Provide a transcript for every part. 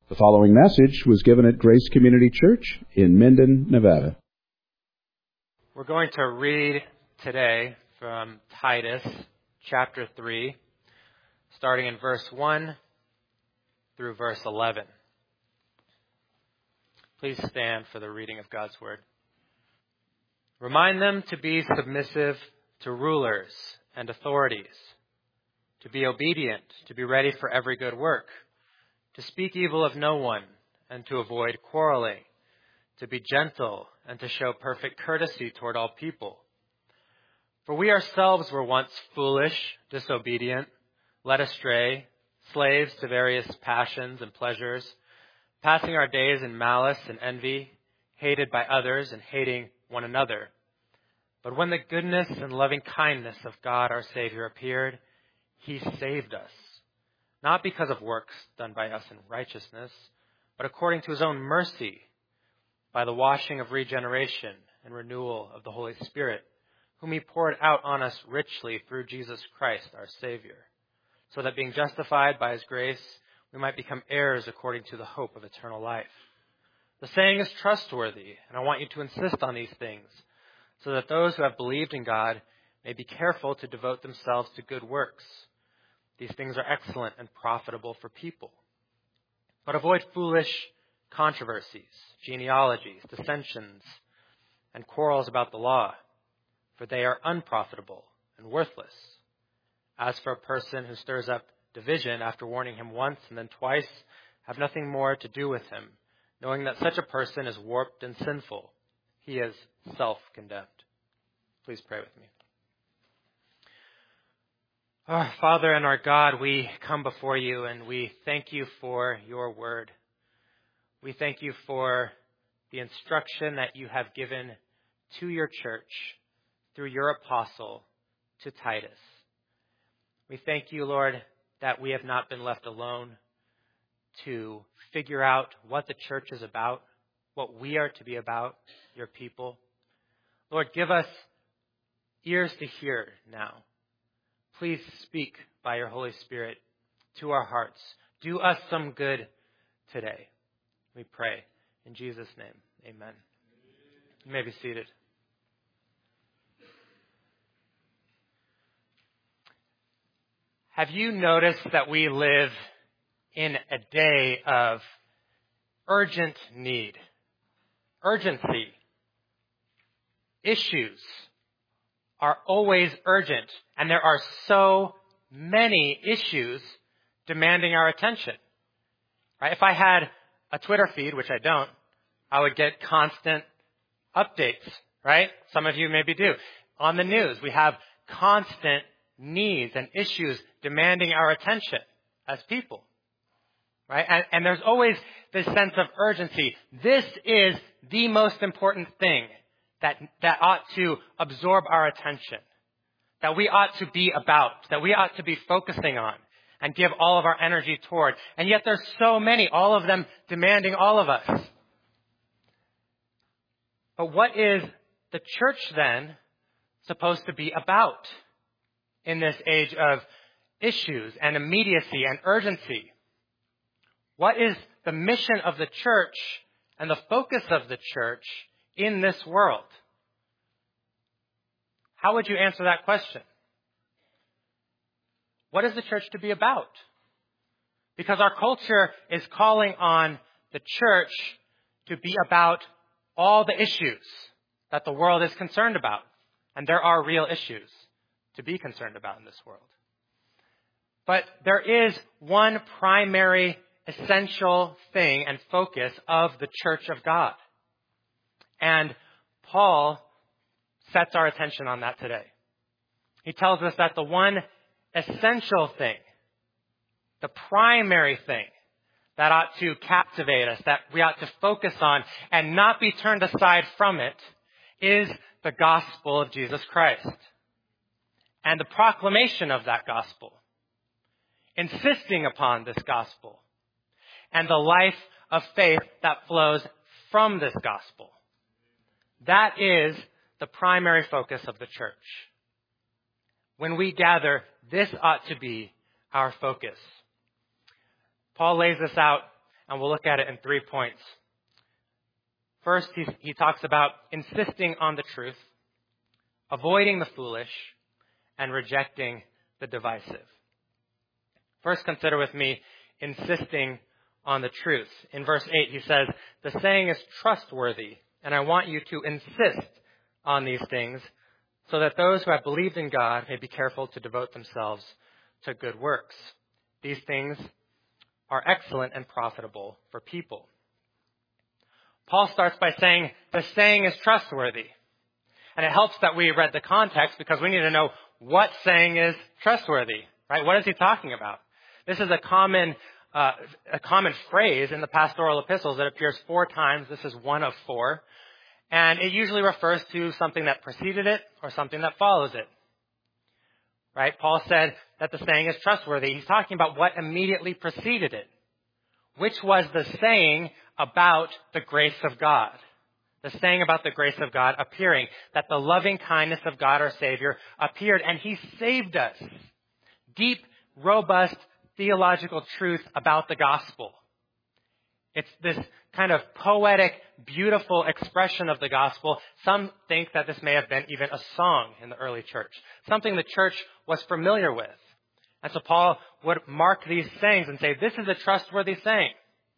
The following message was given at Grace Community Church in Minden, Nevada. We're going to read today from Titus chapter 3, starting in verse 1 through verse 11. Please stand for the reading of God's Word. Remind them to be submissive to rulers and authorities, to be obedient, to be ready for every good work, to speak evil of no one, and to avoid quarreling, to be gentle, and to show perfect courtesy toward all people. For we ourselves were once foolish, disobedient, led astray, slaves to various passions and pleasures, passing our days in malice and envy, hated by others and hating one another. But when the goodness and loving kindness of God our Savior appeared, He saved us, not because of works done by us in righteousness, but according to His own mercy, by the washing of regeneration and renewal of the Holy Spirit, whom He poured out on us richly through Jesus Christ our Savior, so that being justified by His grace, we might become heirs according to the hope of eternal life. The saying is trustworthy, and I want you to insist on these things, so that those who have believed in God may be careful to devote themselves to good works. These things are excellent and profitable for people. But avoid foolish controversies, genealogies, dissensions, and quarrels about the law, for they are unprofitable and worthless. As for a person who stirs up division after warning him once and then twice, have nothing more to do with him, knowing that such a person is warped and sinful. He is self-condemned. Please pray with me. Our Father and our God, we come before you and we thank you for your word. We thank you for the instruction that you have given to your church through your apostle to Titus. We thank you, Lord, that we have not been left alone to figure out what the church is about, what we are to be about, your people. Lord, give us ears to hear now. Please speak by your Holy Spirit to our hearts. Do us some good today. We pray in Jesus' name. Amen. You may be seated. Have you noticed that we live in a day of urgent need, urgency? Issues are always urgent, and there are so many issues demanding our attention. Right? If I had a Twitter feed, which I don't, I would get constant updates, right? Some of you maybe do. On the news, we have constant needs and issues demanding our attention as people, right? And there's always this sense of urgency. This is the most important thing that ought to absorb our attention, that we ought to be about, that we ought to be focusing on and give all of our energy toward. And yet there's so many, all of them demanding all of us. But what is the church then supposed to be about in this age of issues and immediacy and urgency? What is the mission of the church and the focus of the church in this world? How would you answer that question? What is the church to be about? Because our culture is calling on the church to be about all the issues that the world is concerned about. And there are real issues to be concerned about in this world. But there is one primary, essential thing and focus of the church of God. And Paul sets our attention on that today. He tells us that the one essential thing, the primary thing that ought to captivate us, that we ought to focus on and not be turned aside from it, is the gospel of Jesus Christ and the proclamation of that gospel, insisting upon this gospel and the life of faith that flows from this gospel. That is the primary focus of the church. When we gather, this ought to be our focus. Paul lays this out And we'll look at it in 3 points. First, he talks about insisting on the truth, avoiding the foolish, and rejecting the divisive. First, consider with me insisting on the truth. In verse 8, he says, "The saying is trustworthy, and I want you to insist on these things, so that those who have believed in God may be careful to devote themselves to good works. These things are excellent and profitable for people." Paul starts by saying the saying is trustworthy. And it helps that we read the context because we need to know what saying is trustworthy, right? What is he talking about? This is a common phrase in the pastoral epistles. It appears 4 times. This is one of 4. And it usually refers to something that preceded it or something that follows it. Right? Paul said that the saying is trustworthy. He's talking about what immediately preceded it. Which was the saying about the grace of God. The saying about the grace of God appearing. That the loving kindness of God our Savior appeared and He saved us. Deep, robust, theological truth about the gospel. It's this kind of poetic, beautiful expression of the gospel. Some think that this may have been even a song in the early church. Something the church was familiar with. And so Paul would mark these sayings and say, this is a trustworthy saying.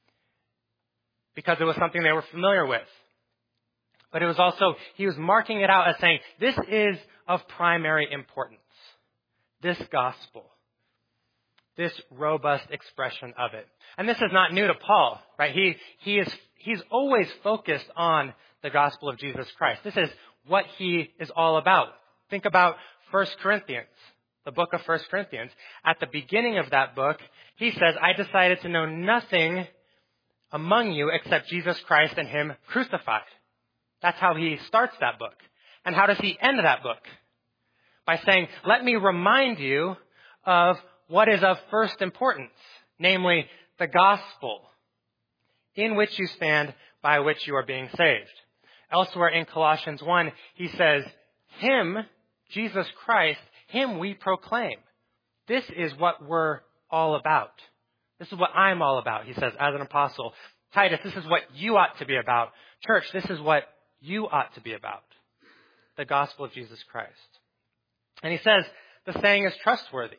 Because it was something they were familiar with. But it was also, he was marking it out as saying, this is of primary importance. This gospel. This robust expression of it. And this is not new to Paul, right? He's always focused on the gospel of Jesus Christ. This is what he is all about. Think about 1 Corinthians, the book of 1 Corinthians. At the beginning of that book, he says, I decided to know nothing among you except Jesus Christ and Him crucified. That's how he starts that book. And how does he end that book? By saying, let me remind you of what is of first importance, namely the gospel, in which you stand, by which you are being saved. Elsewhere in Colossians 1, he says, Him, Jesus Christ, Him we proclaim. This is what we're all about. This is what I'm all about, he says, as an apostle. Titus, this is what you ought to be about. Church, this is what you ought to be about. The gospel of Jesus Christ. And he says, the saying is trustworthy.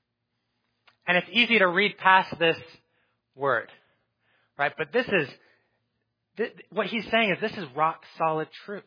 And it's easy to read past this word, right? But what he's saying is this is rock solid truth.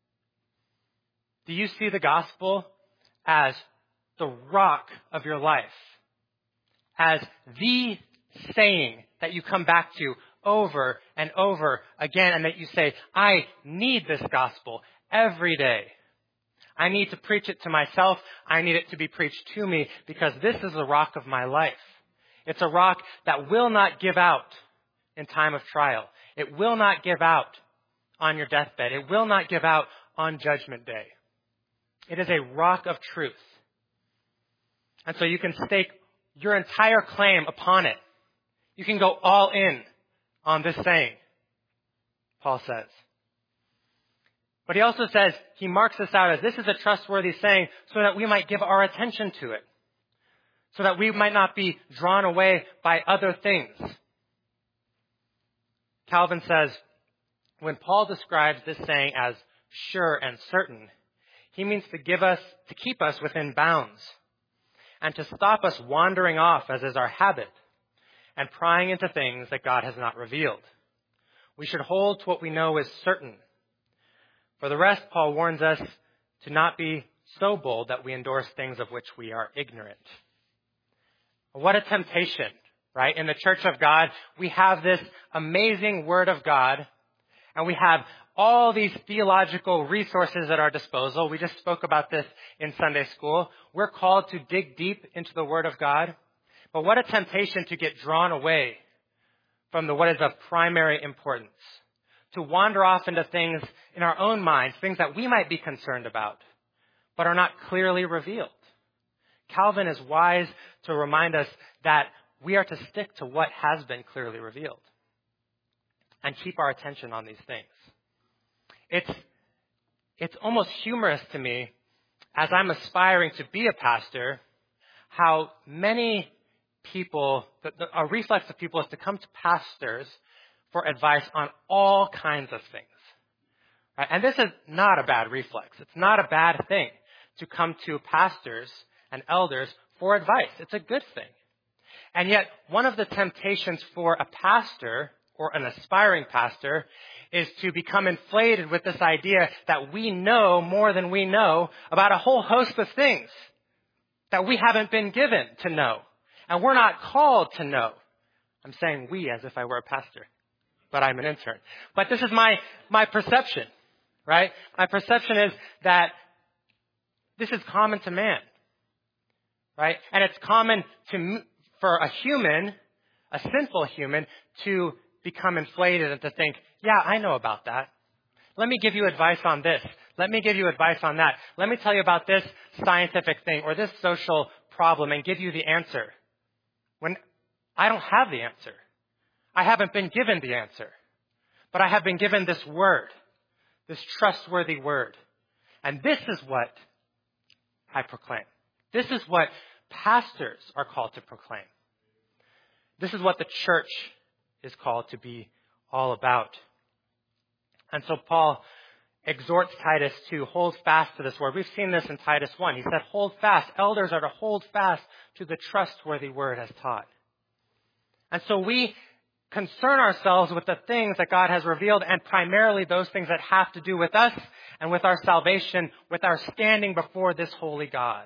Do you see the gospel as the rock of your life? As the saying that you come back to over and over again, and that you say, I need this gospel every day. I need to preach it to myself. I need it to be preached to me because this is the rock of my life. It's a rock that will not give out in time of trial. It will not give out on your deathbed. It will not give out on Judgment Day. It is a rock of truth. And so you can stake your entire claim upon it. You can go all in on this saying, Paul says. But he also says, he marks this out as this is a trustworthy saying so that we might give our attention to it. So that we might not be drawn away by other things. Calvin says, when Paul describes this saying as sure and certain, he means to keep us within bounds and to stop us wandering off as is our habit and prying into things that God has not revealed. We should hold to what we know is certain. For the rest, Paul warns us to not be so bold that we endorse things of which we are ignorant. What a temptation, right? In the church of God, we have this amazing word of God, and we have all these theological resources at our disposal. We just spoke about this in Sunday school. We're called to dig deep into the word of God. But what a temptation to get drawn away from what is of primary importance. To wander off into things in our own minds, things that we might be concerned about, but are not clearly revealed. Calvin is wise to remind us that we are to stick to what has been clearly revealed and keep our attention on these things. It's almost humorous to me, as I'm aspiring to be a pastor, how many people, a reflex of people is to come to pastors for advice on all kinds of things. Right? And this is not a bad reflex. It's not a bad thing to come to pastors and elders for advice. It's a good thing. And yet, one of the temptations for a pastor or an aspiring pastor is to become inflated with this idea that we know more than we know about a whole host of things that we haven't been given to know. And we're not called to know. I'm saying we as if I were a pastor, but I'm an intern. But this is my perception, right? My perception is that this is common to man, right? And it's common for a human, a sinful human, to become inflated and to think, yeah, I know about that. Let me give you advice on this. Let me give you advice on that. Let me tell you about this scientific thing or this social problem and give you the answer. When I don't have the answer. I haven't been given the answer. But I have been given this word, this trustworthy word. And this is what I proclaim. This is what pastors are called to proclaim. This is what the church is called to be all about. And so Paul exhorts Titus to hold fast to this word. We've seen this in Titus 1. He said, hold fast. Elders are to hold fast to the trustworthy word as taught. And so we concern ourselves with the things that God has revealed, and primarily those things that have to do with us and with our salvation, with our standing before this holy God.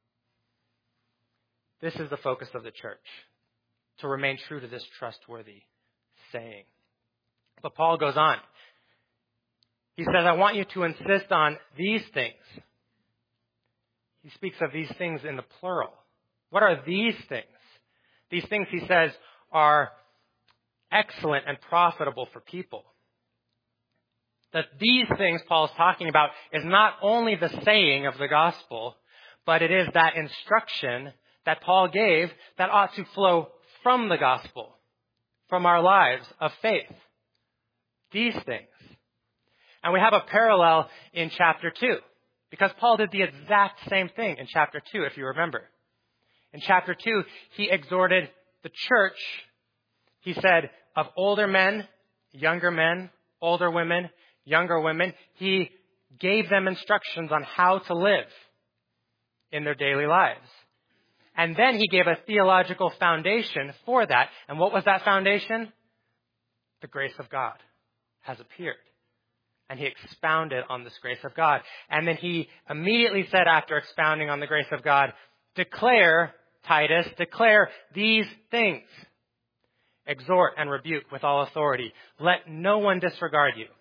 This is the focus of the church, to remain true to this trustworthy saying. But Paul goes on. He says, I want you to insist on these things. He speaks of these things in the plural. What are these things? These things, he says, are excellent and profitable for people. That these things Paul is talking about is not only the saying of the gospel, but it is that instruction that Paul gave that ought to flow from the gospel, from our lives of faith. These things. And we have a parallel in chapter 2, because Paul did the exact same thing in chapter 2, if you remember. In chapter 2, he exhorted the church. He said, of older men, older women, younger women, he gave them instructions on how to live in their daily lives. And then he gave a theological foundation for that. And what was that foundation? The grace of God has appeared. And he expounded on this grace of God. And then he immediately said, after expounding on the grace of God, declare, Titus, declare these things. Exhort and rebuke with all authority. Let no one disregard you.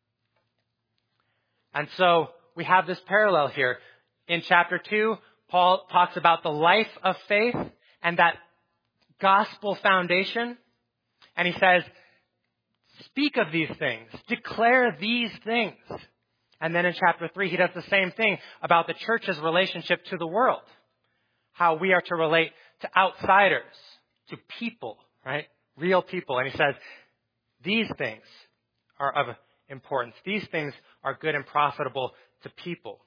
And so we have this parallel here. In chapter 2, Paul talks about the life of faith and that gospel foundation. And he says, speak of these things. Declare these things. And then in chapter 3, he does the same thing about the church's relationship to the world. How we are to relate to outsiders, to people, right? Real people. And he says, these things are of importance. These things are good and profitable to people.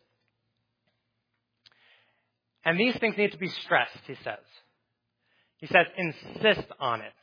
And these things need to be stressed, he says. He says, insist on it.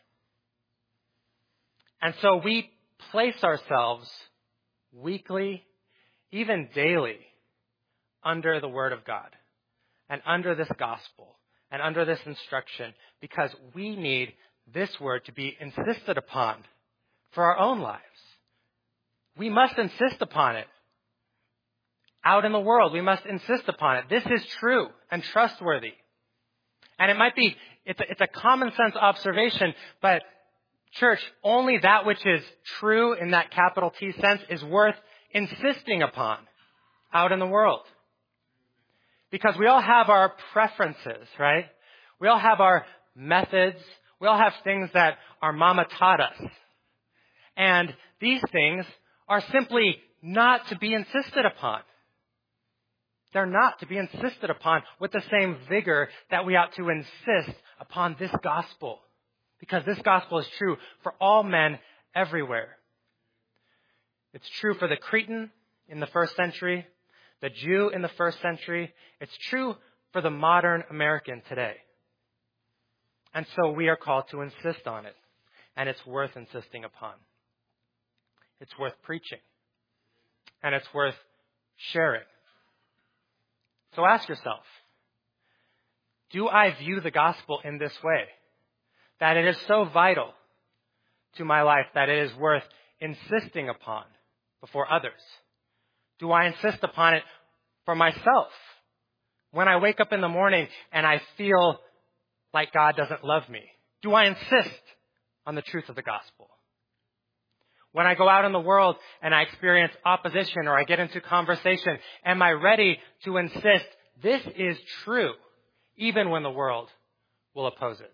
And so we place ourselves weekly, even daily, under the Word of God and under this gospel and under this instruction, because we need this Word to be insisted upon for our own lives. We must insist upon it. Out in the world, we must insist upon it. This is true and trustworthy. And it might be, it's a common sense observation, but church, only that which is true in that capital T sense is worth insisting upon out in the world. Because we all have our preferences, right? We all have our methods. We all have things that our mama taught us. And these things are simply not to be insisted upon. They're not to be insisted upon with the same vigor that we ought to insist upon this gospel. Because this gospel is true for all men everywhere. It's true for the Cretan in the first century, the Jew in the first century. It's true for the modern American today. And so we are called to insist on it. And it's worth insisting upon. It's worth preaching. And it's worth sharing. So ask yourself, do I view the gospel in this way? That it is so vital to my life that it is worth insisting upon before others? Do I insist upon it for myself? When I wake up in the morning and I feel like God doesn't love me, do I insist on the truth of the gospel? When I go out in the world and I experience opposition or I get into conversation, am I ready to insist this is true, even when the world will oppose it?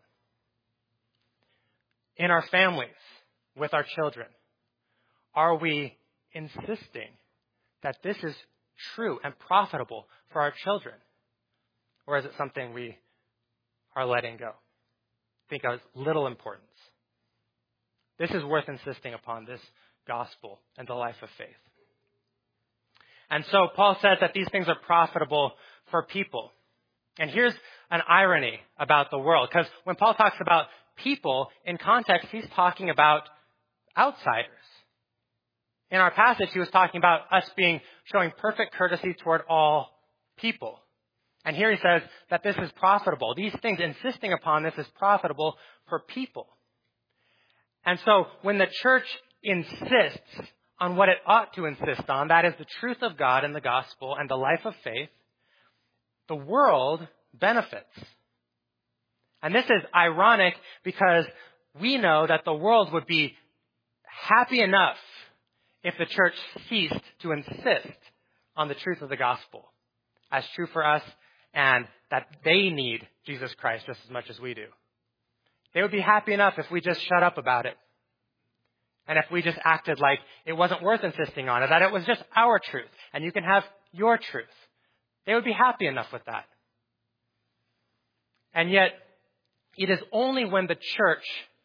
In our families, with our children, are we insisting that this is true and profitable for our children? Or is it something we are letting go? Think of little importance. This is worth insisting upon, this gospel and the life of faith. And so Paul says that these things are profitable for people. And here's an irony about the world, because when Paul talks about people, in context, he's talking about outsiders. In our passage, he was talking about us showing perfect courtesy toward all people. And here he says that this is profitable. These things, insisting upon this, is profitable for people. And so when the church insists on what it ought to insist on, that is the truth of God and the gospel and the life of faith, the world benefits. And this is ironic because we know that the world would be happy enough if the church ceased to insist on the truth of the gospel as true for us, and that they need Jesus Christ just as much as we do. They would be happy enough if we just shut up about it. And if we just acted like it wasn't worth insisting on it, that it was just our truth, and you can have your truth. They would be happy enough with that. And yet, it is only when the church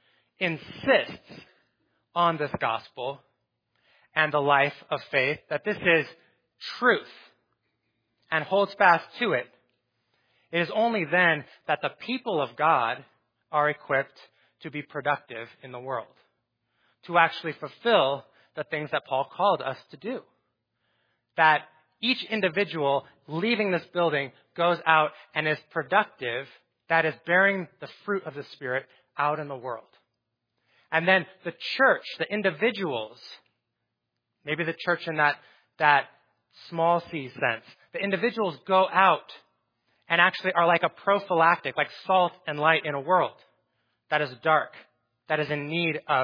insists on this gospel and the life of faith that this is truth and holds fast to it. It is only then that the people of God are equipped to be productive in the world, to actually fulfill the things that Paul called us to do. That each individual leaving this building goes out and is productive, that is bearing the fruit of the Spirit out in the world. And then the church, the individuals, maybe the church in that small c sense, the individuals go out and actually are like a prophylactic, like salt and light in a world that is dark, that is in need of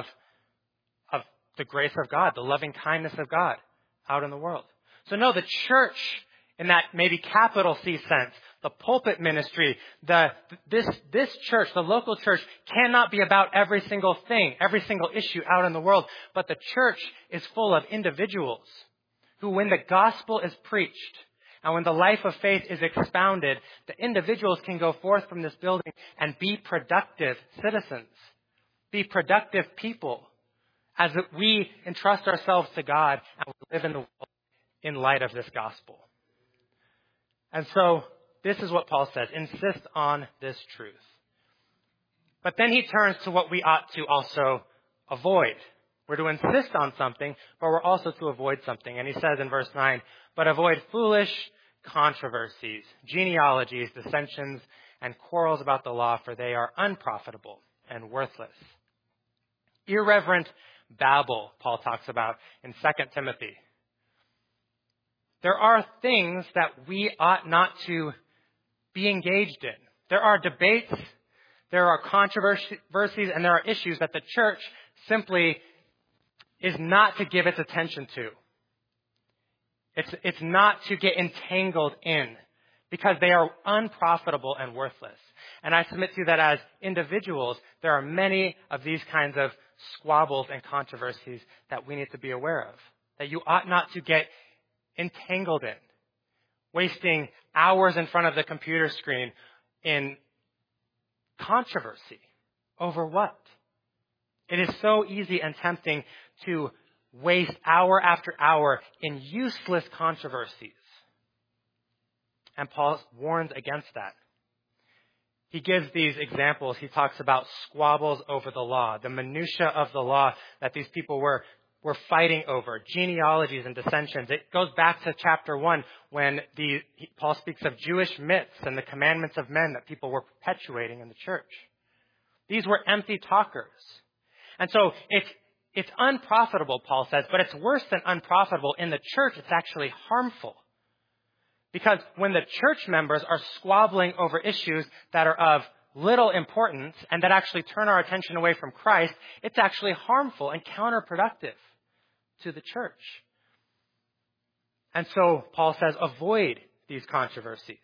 the grace of God, the loving kindness of God out in the world. So no, the church in that maybe capital C sense, the pulpit ministry, this church, the local church, cannot be about every single thing, every single issue out in the world. But the church is full of individuals who, when the gospel is preached and when the life of faith is expounded, the individuals can go forth from this building and be productive citizens, be productive people, as we entrust ourselves to God and live in the world in light of this gospel. And so this is what Paul says: insist on this truth. But then he turns to what we ought to also avoid. We're to insist on something, but we're also to avoid something. And he says in verse 9, but avoid foolish controversies, genealogies, dissensions, and quarrels about the law, for they are unprofitable and worthless. Irreverent babble, Paul talks about in 2 Timothy. There are things that we ought not to be engaged in. There are debates, there are controversies, and there are issues that the church simply is not to give its attention to. It's not to get entangled in, because they are unprofitable and worthless. And I submit to you that as individuals, there are many of these kinds of squabbles and controversies that we need to be aware of, that you ought not to get entangled in, wasting hours in front of the computer screen in controversy. Over what? It is so easy and tempting to waste hour after hour in useless controversies. And Paul warns against that. he gives these examples. He talks about squabbles over the law, the minutia of the law that these people were fighting over, genealogies and dissensions. It goes back to chapter 1 when Paul speaks of Jewish myths and the commandments of men that people were perpetuating in the church. These were empty talkers. And so it's unprofitable, Paul says, but it's worse than unprofitable. In the church, it's actually harmful. Because when the church members are squabbling over issues that are of little importance and that actually turn our attention away from Christ, it's actually harmful and counterproductive to the church. And so Paul says, avoid these controversies.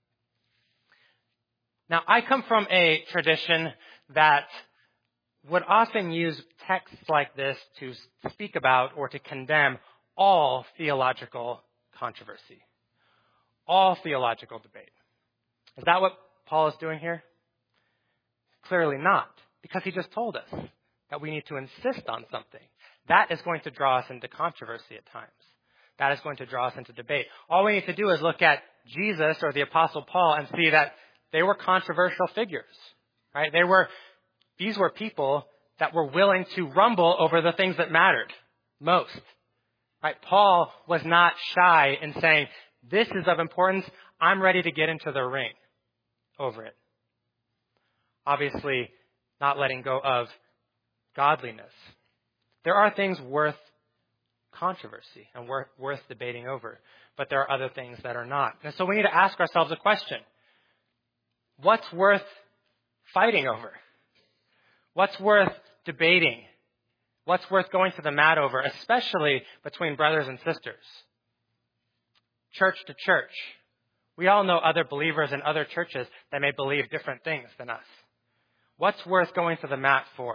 Now, I come from a tradition that would often use texts like this to speak about or to condemn all theological controversy, all theological debate. Is that what Paul is doing here? Clearly not, because he just told us that we need to insist on something. That is going to draw us into controversy at times. That is going to draw us into debate. All we need to do is look at Jesus or the Apostle Paul and see that they were controversial figures, right? These were people that were willing to rumble over the things that mattered most, right? Paul was not shy in saying, this is of importance. I'm ready to get into the ring over it. Obviously, not letting go of godliness. There are things worth controversy and worth debating over, but there are other things that are not. And so we need to ask ourselves a question. What's worth fighting over? What's worth debating? What's worth going to the mat over, especially between brothers and sisters? Church to church. We all know other believers in other churches that may believe different things than us. What's worth going to the mat for?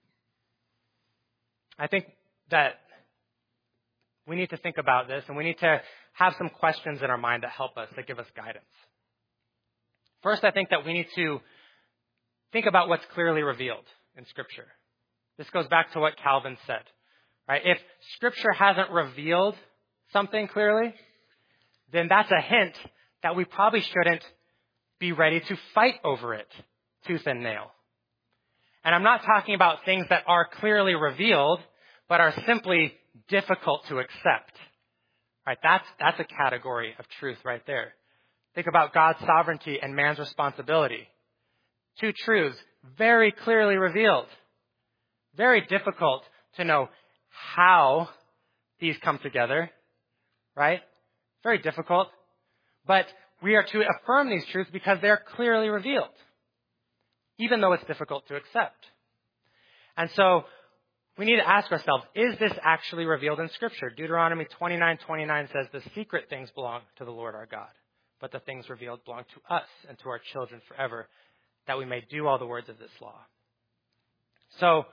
I think that we need to think about this, and we need to have some questions in our mind that help us, that give us guidance. First, I think that we need to think about what's clearly revealed in Scripture. This goes back to what Calvin said, right? If Scripture hasn't revealed something clearly, then that's a hint that we probably shouldn't be ready to fight over it tooth and nail. And I'm not talking about things that are clearly revealed, but are simply difficult to accept. Right? That's a category of truth right there. Think about God's sovereignty and man's responsibility. Two truths very clearly revealed. Very difficult to know how these come together. Right? Very difficult. But we are to affirm these truths because they're clearly revealed, even though it's difficult to accept. And so we need to ask ourselves, is this actually revealed in Scripture? Deuteronomy 29:29 says, the secret things belong to the Lord our God, but the things revealed belong to us and to our children forever, that we may do all the words of this law. So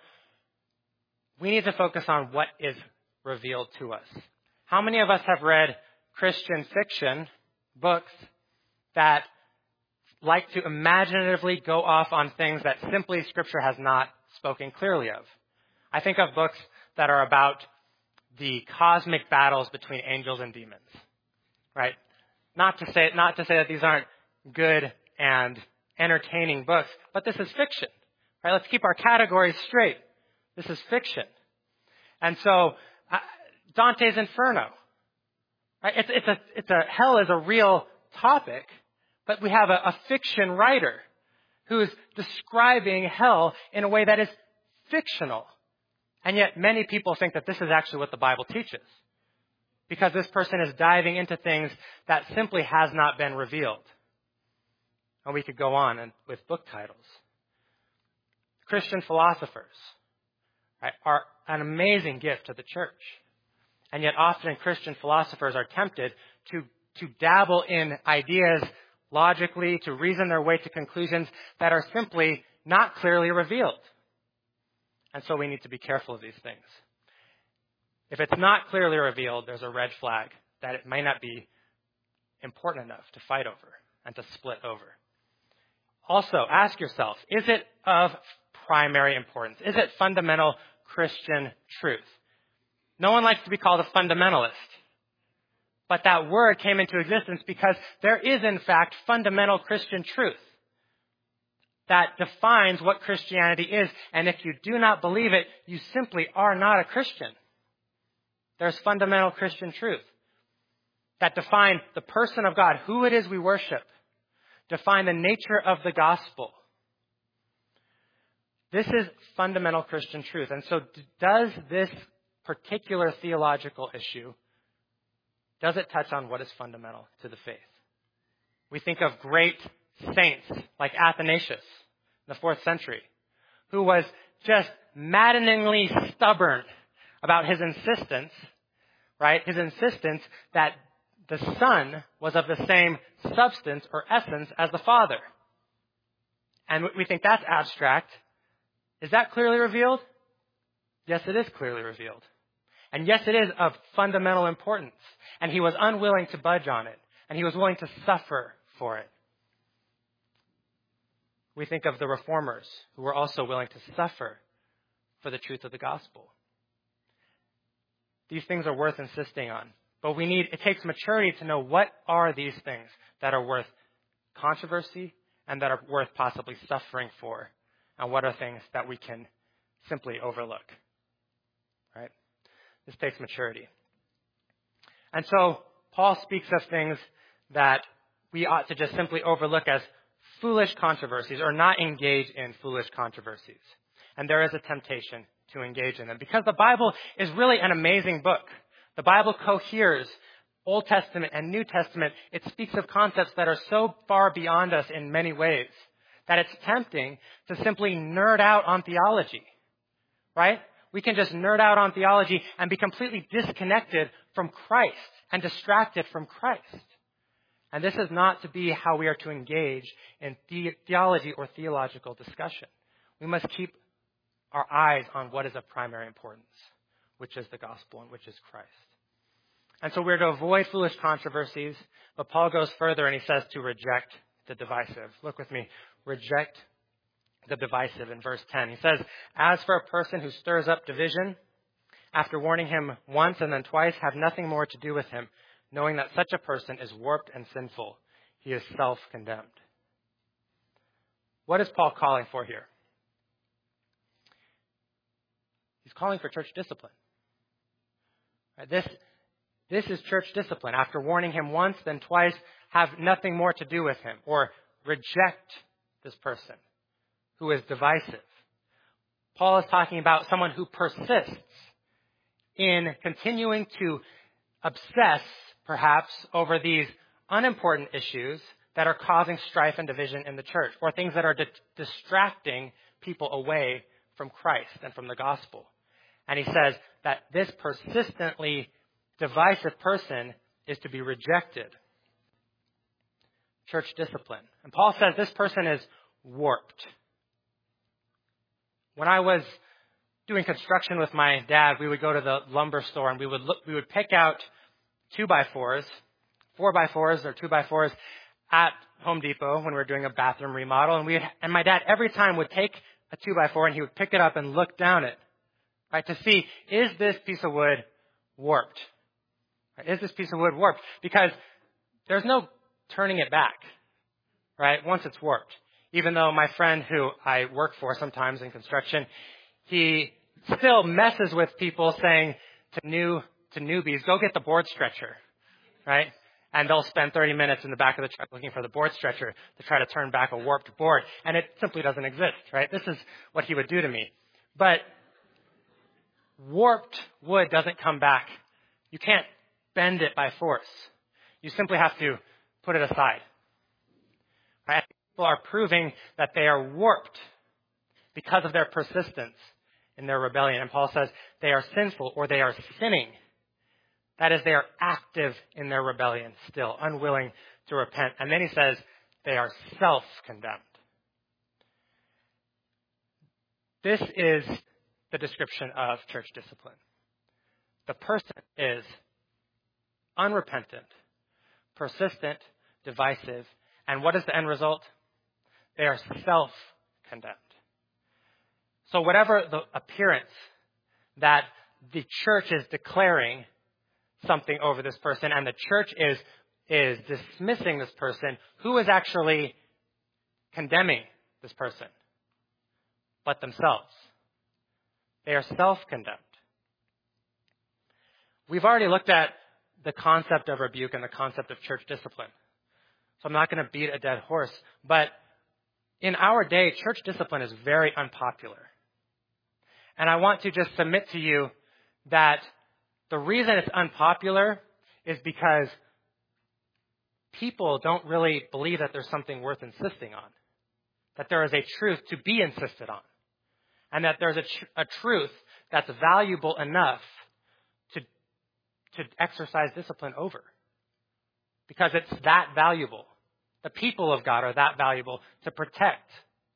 we need to focus on what is revealed to us. How many of us have read Christian fiction books that like to imaginatively go off on things that simply Scripture has not spoken clearly of? I think of books that are about the cosmic battles between angels and demons, right? Not to say that these aren't good and entertaining books, but this is fiction, right? Let's keep our categories straight. This is fiction. And so Dante's Inferno, right? Hell is a real topic, but we have a fiction writer who is describing hell in a way that is fictional. And yet many people think that this is actually what the Bible teaches, because this person is diving into things that simply has not been revealed. And we could go on with book titles. Christian philosophers, right, are an amazing gift to the church. And yet often Christian philosophers are tempted to dabble in ideas logically, to reason their way to conclusions that are simply not clearly revealed. And so we need to be careful of these things. If it's not clearly revealed, there's a red flag that it may not be important enough to fight over and to split over. Also, ask yourself, is it of primary importance? Is it fundamental Christian truth? No one likes to be called a fundamentalist. But that word came into existence because there is, in fact, fundamental Christian truth. that defines what Christianity is. And if you do not believe it, you simply are not a Christian. There's fundamental Christian truth that define the person of God, who it is we worship, define the nature of the gospel. This is fundamental Christian truth. And so does this particular theological issue, does it touch on what is fundamental to the faith? We think of great saints like Athanasius in the 4th century, who was just maddeningly stubborn about his insistence, right? His insistence that the Son was of the same substance or essence as the Father. And we think that's abstract. Is that clearly revealed? Yes, it is clearly revealed. And yes, it is of fundamental importance. And he was unwilling to budge on it. And he was willing to suffer for it. We think of the reformers who were also willing to suffer for the truth of the gospel. These things are worth insisting on. But it takes maturity to know what are these things that are worth controversy and that are worth possibly suffering for, and what are things that we can simply overlook. Right? This takes maturity. And so Paul speaks of things that we ought to just simply overlook as foolish controversies, or not engage in foolish controversies. And there is a temptation to engage in them, because the Bible is really an amazing book. The Bible coheres Old Testament and New Testament. It speaks of concepts that are so far beyond us in many ways that it's tempting to simply nerd out on theology, right? We can just nerd out on theology and be completely disconnected from Christ and distracted from Christ. And this is not to be how we are to engage in theology or theological discussion. We must keep our eyes on what is of primary importance, which is the gospel and which is Christ. And so we're to avoid foolish controversies, but Paul goes further and he says to reject the divisive. Look with me. Reject the divisive in verse 10. He says, as for a person who stirs up division, after warning him once and then twice, have nothing more to do with him, knowing that such a person is warped and sinful. He is self-condemned. What is Paul calling for here? He's calling for church discipline. This is church discipline. After warning him once, then twice, have nothing more to do with him, or reject this person who is divisive. Paul is talking about someone who persists in continuing to obsess, perhaps, over these unimportant issues that are causing strife and division in the church, or things that are distracting people away from Christ and from the gospel. And he says that this persistently divisive person is to be rejected. Church discipline. And Paul says this person is warped. When I was doing construction with my dad, we would go to the lumber store and we would pick out 2x4s, 4x4s or 2x4s at Home Depot when we were doing a bathroom remodel. And my dad every time would take a 2x4 and he would pick it up and look down it, right, to see, is this piece of wood warped? Right, is this piece of wood warped? Because there's no turning it back, right, once it's warped. Even though my friend who I work for sometimes in construction, he still messes with people saying to newbies, go get the board stretcher, right? And they'll spend 30 minutes in the back of the truck looking for the board stretcher to try to turn back a warped board. And it simply doesn't exist, right? This is what he would do to me. But warped wood doesn't come back. You can't bend it by force. You simply have to put it aside. Right? People are proving that they are warped because of their persistence in their rebellion. And Paul says they are sinful, or they are sinning. That is, they are active in their rebellion still, unwilling to repent. And then he says they are self-condemned. This is the description of church discipline. The person is unrepentant, persistent, divisive, and what is the end result? They are self-condemned. So whatever the appearance that the church is declaring something over this person, and the church is dismissing this person, who is actually condemning this person, but themselves. They are self-condemned. We've already looked at the concept of rebuke and the concept of church discipline. So I'm not going to beat a dead horse, but in our day, church discipline is very unpopular. And I want to just submit to you that the reason it's unpopular is because people don't really believe that there's something worth insisting on, that there is a truth to be insisted on, and that there's a truth that's valuable enough to exercise discipline over, because it's that valuable. The people of God are that valuable to protect.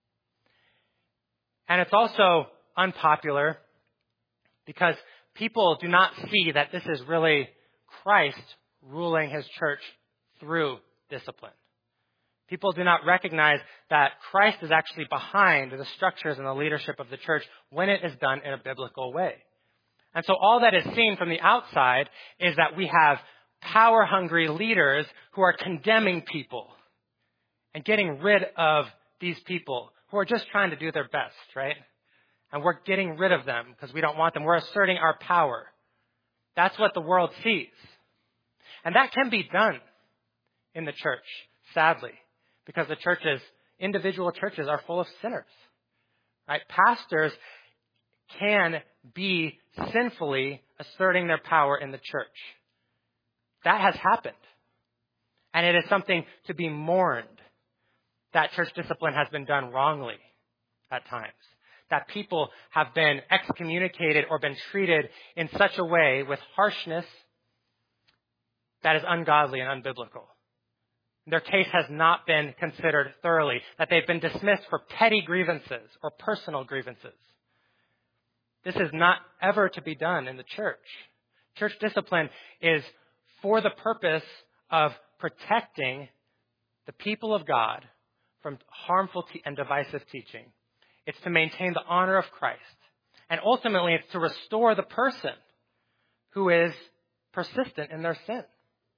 And it's also unpopular because people do not see that this is really Christ ruling his church through discipline. People do not recognize that Christ is actually behind the structures and the leadership of the church when it is done in a biblical way. And so all that is seen from the outside is that we have power-hungry leaders who are condemning people and getting rid of these people who are just trying to do their best, right? And we're getting rid of them because we don't want them. We're asserting our power. That's what the world sees. And that can be done in the church, sadly, because the churches, individual churches, are full of sinners, right? Pastors can be sinfully asserting their power in the church. That has happened. And it is something to be mourned that church discipline has been done wrongly at times. That people have been excommunicated or been treated in such a way with harshness that is ungodly and unbiblical. Their case has not been considered thoroughly, that they've been dismissed for petty grievances or personal grievances. This is not ever to be done in the church. Church discipline is for the purpose of protecting the people of God from harmful and divisive teaching. It's to maintain the honor of Christ. And ultimately, it's to restore the person who is persistent in their sin.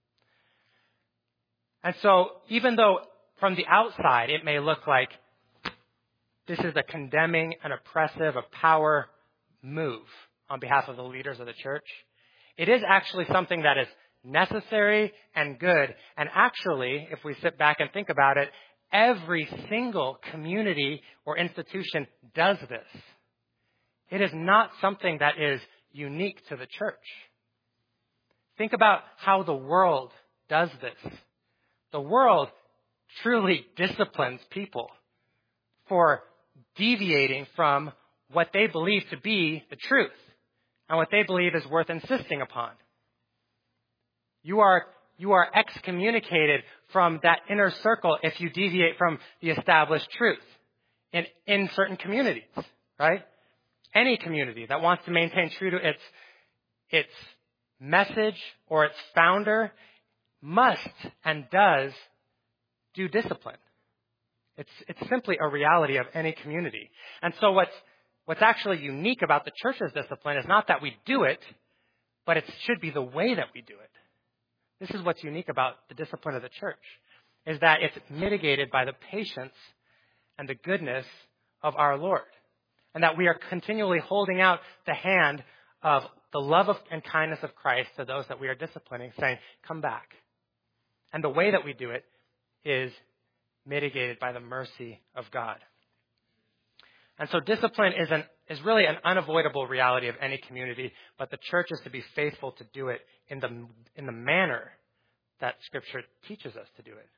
And so, even though from the outside it may look like this is a condemning, an oppressive, a power move on behalf of the leaders of the church, it is actually something that is necessary and good. And actually, if we sit back and think about it, every single community or institution does this. It is not something that is unique to the church. Think about how the world does this. The world truly disciplines people for deviating from what they believe to be the truth and what they believe is worth insisting upon. You are excommunicated from that inner circle if you deviate from the established truth in certain communities, right? Any community that wants to maintain true to its message or its founder must and does do discipline. It's simply a reality of any community. And so what's actually unique about the church's discipline is not that we do it, but it should be the way that we do it. This is what's unique about the discipline of the church, is that it's mitigated by the patience and the goodness of our Lord, and that we are continually holding out the hand of the love and kindness of Christ to those that we are disciplining, saying, come back. And the way that we do it is mitigated by the mercy of God. And so discipline is really an unavoidable reality of any community, but the church is to be faithful to do it in the manner that Scripture teaches us to do it.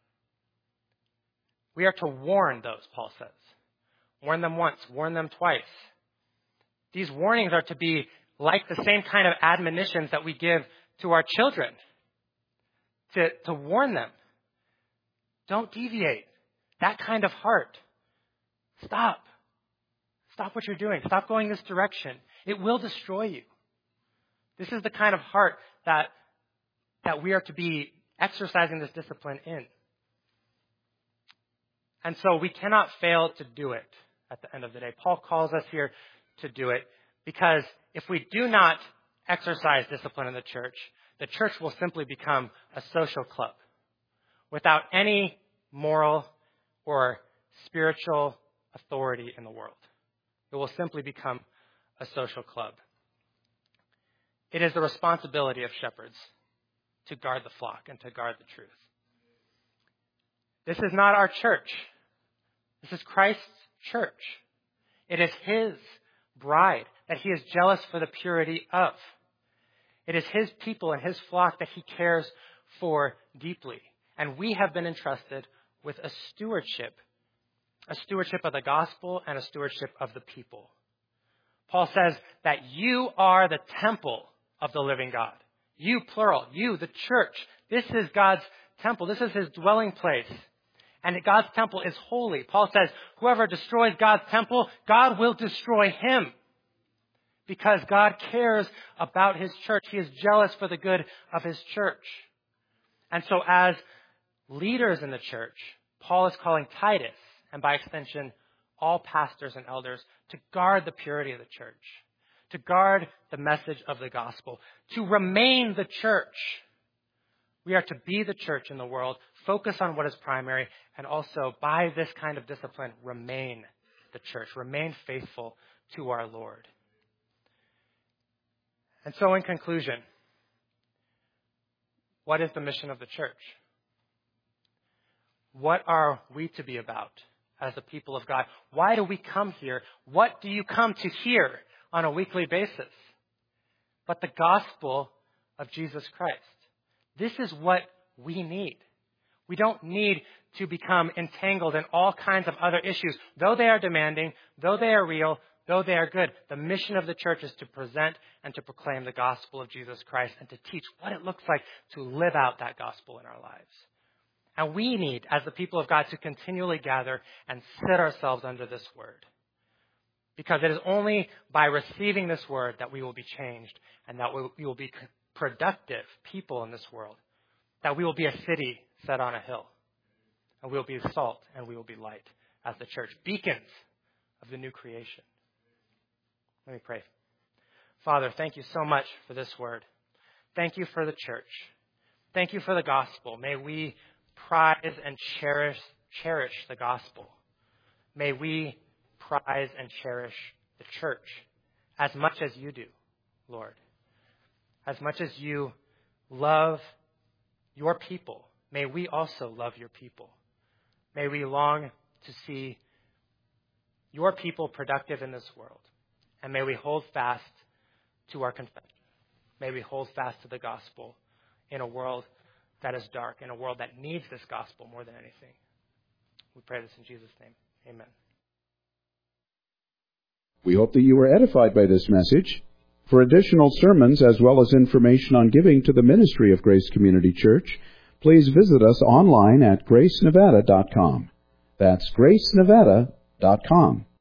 We are to warn those, Paul says. Warn them once, warn them twice. These warnings are to be like the same kind of admonitions that we give to our children, to warn them. Don't deviate. That kind of heart. Stop. Stop what you're doing. Stop going this direction. It will destroy you. This is the kind of heart that we are to be exercising this discipline in. And so we cannot fail to do it at the end of the day. Paul calls us here to do it because if we do not exercise discipline in the church will simply become a social club without any moral or spiritual authority in the world. It will simply become a social club. It is the responsibility of shepherds to guard the flock and to guard the truth. This is not our church. This is Christ's church. It is his bride that he is jealous for the purity of. It is his people and his flock that he cares for deeply. And we have been entrusted with a stewardship of the gospel and a stewardship of the people. Paul says that you are the temple of the living God. You, plural, you, the church. This is God's temple. This is his dwelling place. And God's temple is holy. Paul says, whoever destroys God's temple, God will destroy him. Because God cares about his church. He is jealous for the good of his church. And so as leaders in the church, Paul is calling Titus, and by extension, all pastors and elders, to guard the purity of the church, to guard the message of the gospel, to remain the church. We are to be the church in the world, focus on what is primary, and also, by this kind of discipline, remain the church, remain faithful to our Lord. And so, in conclusion, what is the mission of the church? What are we to be about as the people of God? Why do we come here? What do you come to hear on a weekly basis? But the gospel of Jesus Christ. This is what we need. We don't need to become entangled in all kinds of other issues. Though they are demanding, though they are real, though they are good, the mission of the church is to present and to proclaim the gospel of Jesus Christ and to teach what it looks like to live out that gospel in our lives. And we need, as the people of God, to continually gather and set ourselves under this word. Because it is only by receiving this word that we will be changed and that we will be productive people in this world. That we will be a city set on a hill. And we will be salt and we will be light as the church. Beacons of the new creation. Let me pray. Father, thank you so much for this word. Thank you for the church. Thank you for the gospel. May we prize and cherish the gospel. May we prize and cherish the church as much as you do, Lord. As much as you love your people, may we also love your people. May we long to see your people productive in this world. And may we hold fast to our confession. May we hold fast to the gospel in a world that is dark, in a world that needs this gospel more than anything. We pray this in Jesus' name. Amen. We hope that you were edified by this message. For additional sermons as well as information on giving to the ministry of Grace Community Church, please visit us online at gracenevada.com. That's gracenevada.com.